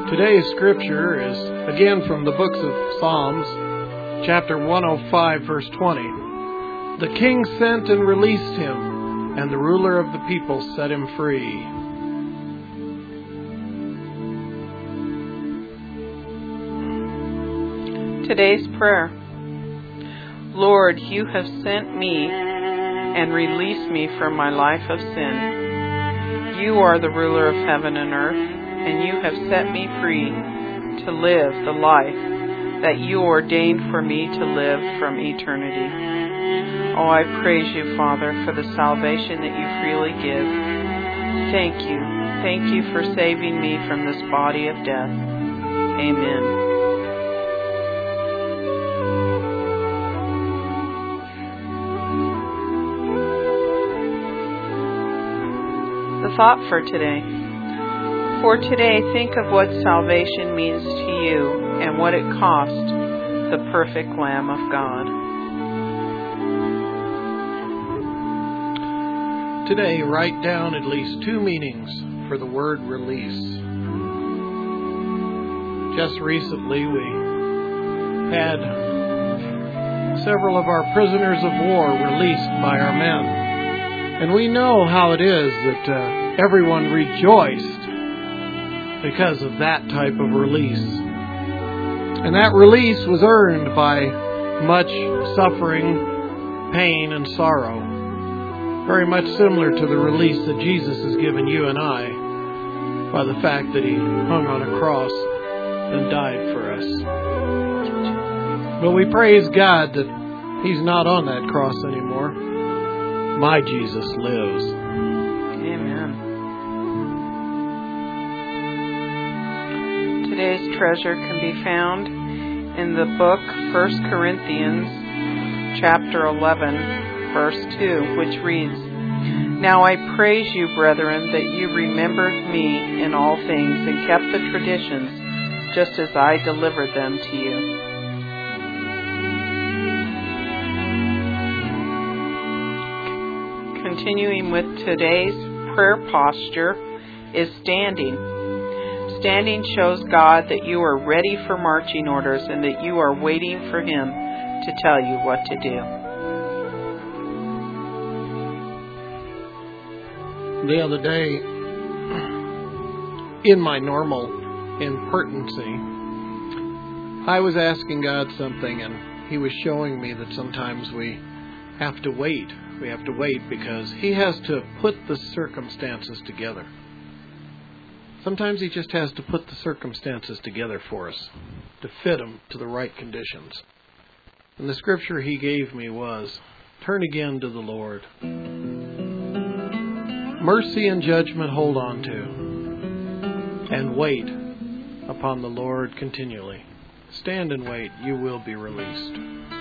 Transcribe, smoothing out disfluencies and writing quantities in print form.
Today's scripture is again from the books of Psalms, chapter 105, verse 20. The king sent and released him, and the ruler of the people set him free. Today's prayer. Lord, you have sent me and released me from my life of sin. You are the ruler of heaven and earth, and you have set me free to live the life that you ordained for me to live from eternity. Oh, I praise you, Father, for the salvation that you freely give. Thank you. Thank you for saving me from this body of death. Amen. The thought for today. For today, think of what salvation means to you and what it cost the perfect Lamb of God. Today, write down at least 2 meanings for the word release. Just recently, we had several of our prisoners of war released by our men. And we know how it is that everyone rejoiced because of that type of release. And that release was earned by much suffering, pain, and sorrow. Very much similar to the release that Jesus has given you and I by the fact that He hung on a cross and died for us. But we praise God that He's not on that cross anymore. My Jesus lives. Amen. Today's treasure can be found in the book 1 Corinthians chapter 11, verse 2, which reads, Now I praise you, brethren, that you remembered me in all things and kept the traditions just as I delivered them to you. Continuing with today's prayer posture is standing. Standing shows God that you are ready for marching orders and that you are waiting for Him to tell you what to do. The other day, in my normal impertinency, I was asking God something, and He was showing me that sometimes we have to wait. We have to wait because He has to put the circumstances together. Sometimes He just has to put the circumstances together for us to fit them to the right conditions. And the scripture He gave me was, turn again to the Lord. Mercy and judgment hold on to, and wait upon the Lord continually. Stand and wait, you will be released.